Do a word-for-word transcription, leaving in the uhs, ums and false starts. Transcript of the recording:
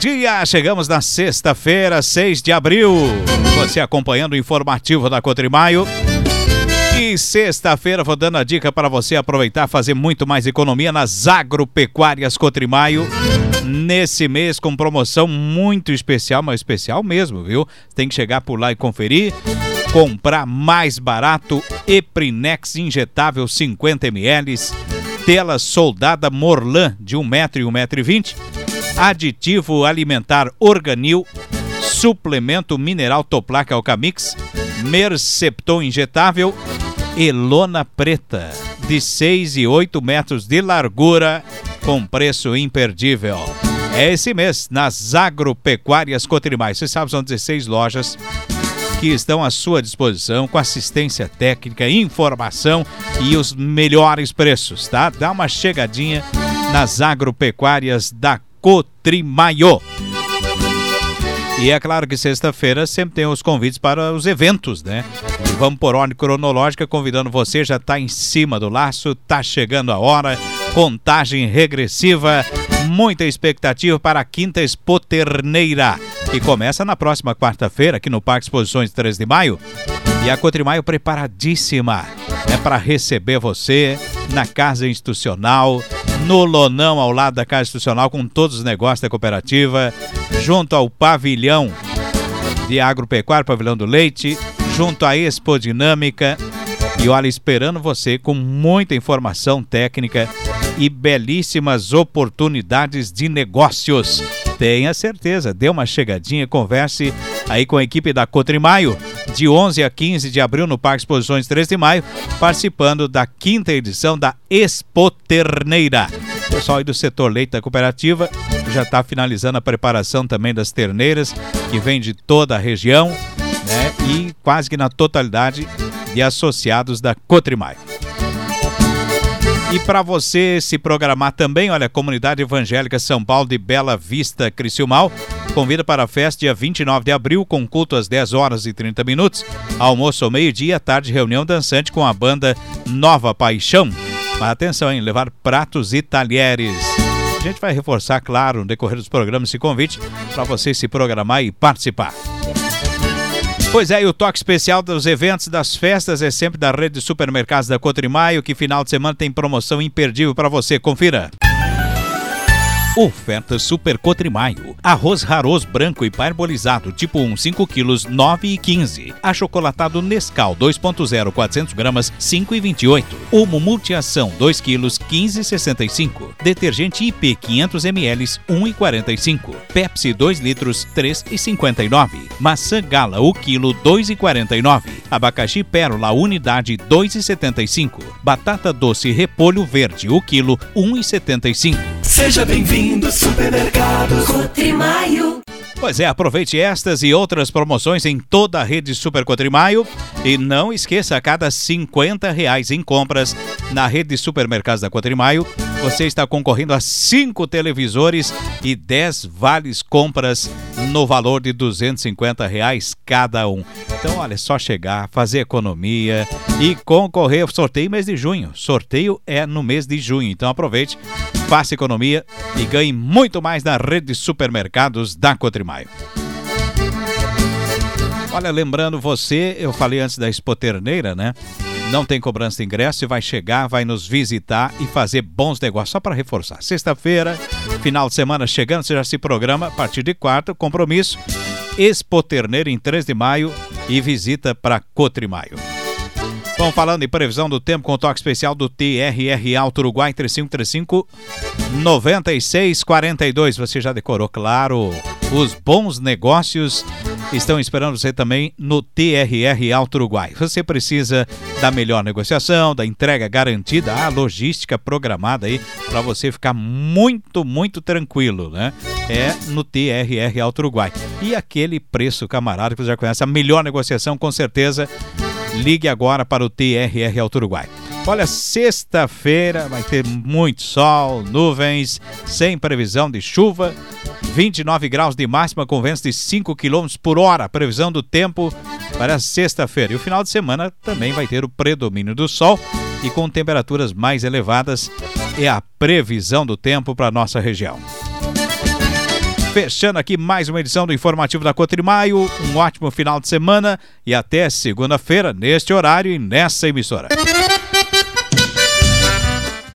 dia! Chegamos na sexta-feira, seis de abril. Você acompanhando o informativo da Cotrimaio. E sexta-feira vou dando a dica para você aproveitar, fazer muito mais economia nas agropecuárias Cotrimaio. Nesse mês com promoção muito especial, mas especial mesmo, viu? Tem que chegar por lá e conferir. Comprar mais barato, Eprinex injetável cinquenta mililitros, tela soldada Morlan de um metro e um metro e vinte, aditivo alimentar Organil, suplemento mineral Toplac Alcamix, Mercepton injetável e lona preta de seis e oito metros de largura com preço imperdível. É esse mês nas agropecuárias Cotrimaio. Você sabe, são dezesseis lojas que estão à sua disposição com assistência técnica, informação e os melhores preços, tá? Dá uma chegadinha nas agropecuárias da Cotrimaio. E é claro que sexta-feira sempre tem os convites para os eventos, né? E vamos por ordem cronológica, convidando você, já está em cima do laço, tá chegando a hora, contagem regressiva, muita expectativa para a Quinta Expo Terneira, que começa na próxima quarta-feira aqui no Parque Exposições três de maio. E a Cotrimaio preparadíssima, é para receber você na Casa Institucional, no Lonão ao lado da Casa Institucional, com todos os negócios da cooperativa, junto ao pavilhão de agropecuário, pavilhão do leite, junto à Expo Dinâmica. E olha, esperando você com muita informação técnica e belíssimas oportunidades de negócios. Tenha certeza, dê uma chegadinha, converse aí com a equipe da Cotrimaio, de onze a quinze de abril no Parque Exposições três de maio, participando da quinta edição da Expo Terneira. O pessoal aí do setor leite da cooperativa já está finalizando a preparação também das terneiras, que vem de toda a região, né? E quase que na totalidade de associados da Cotrimaio. E para você se programar também, olha, a Comunidade Evangélica São Paulo de Bela Vista, Criciúmal, convida para a festa dia vinte e nove de abril, com culto às dez horas e trinta minutos, almoço ao meio-dia, à tarde reunião dançante com a banda Nova Paixão. Mas atenção, hein, levar pratos e talheres. A gente vai reforçar, claro, no decorrer dos programas esse convite para você se programar e participar. Pois é, e o toque especial dos eventos, das festas, é sempre da rede de supermercados da Cotrimaio, que final de semana tem promoção imperdível para você. Confira. Oferta Super Cotrimaio. Arroz Raros branco e parbolizado tipo um, cinco quilos, nove e quinze. Achocolatado Nescau dois ponto zero, quatrocentos gramas, cinco e vinte e oito. Omo Multiação dois quilos, quinze e sessenta e cinco. Detergente I P quinhentos mililitros, um e quarenta e cinco. Pepsi dois litros, três e cinquenta e nove. Maçã Gala o quilo, dois e quarenta e nove. Abacaxi Pérola unidade, dois e setenta e cinco. Batata doce Repolho Verde o quilo, um e setenta e cinco. Seja bem-vindo, Supermercados Cotrimaio. Pois é, aproveite estas e outras promoções em toda a rede Super Cotrimaio. E não esqueça, a cada cinquenta reais em compras na rede Supermercados da Cotrimaio, você está concorrendo a cinco televisores e dez vales compras no valor de duzentos e cinquenta reais cada um. Então, olha, é só chegar, fazer economia e concorrer ao sorteio mês de junho. Sorteio é no mês de junho, então aproveite, faça economia e ganhe muito mais na rede de supermercados da Cotrimaio. Olha, lembrando você, eu falei antes da Expo Terneira, né? Não tem cobrança de ingresso, você vai chegar, vai nos visitar e fazer bons negócios. Só para reforçar, sexta-feira, final de semana chegando, você já se programa a partir de quarta, compromisso, Expo Terneira em três de maio e visita para Cotrimaio. Bom, falando em previsão do tempo, com o toque especial do T R R Auto Uruguai, três cinco três cinco, nove seis quatro dois. Você já decorou, claro. Os bons negócios estão esperando você também no T R R Auto Uruguai. Você precisa da melhor negociação, da entrega garantida, a logística programada aí para você ficar muito, muito tranquilo, né? É no T R R Auto Uruguai. E aquele preço, camarada, que você já conhece, a melhor negociação, com certeza. Ligue agora para o T R R Auto Uruguai. Olha, sexta-feira vai ter muito sol, nuvens, sem previsão de chuva, vinte e nove graus de máxima com ventos de cinco quilômetros por hora. Previsão do tempo para sexta-feira. E o final de semana também vai ter o predomínio do sol e com temperaturas mais elevadas. É a previsão do tempo para a nossa região. Fechando aqui mais uma edição do Informativo da Cotrimaio. Um ótimo final de semana e até segunda-feira, neste horário e nessa emissora.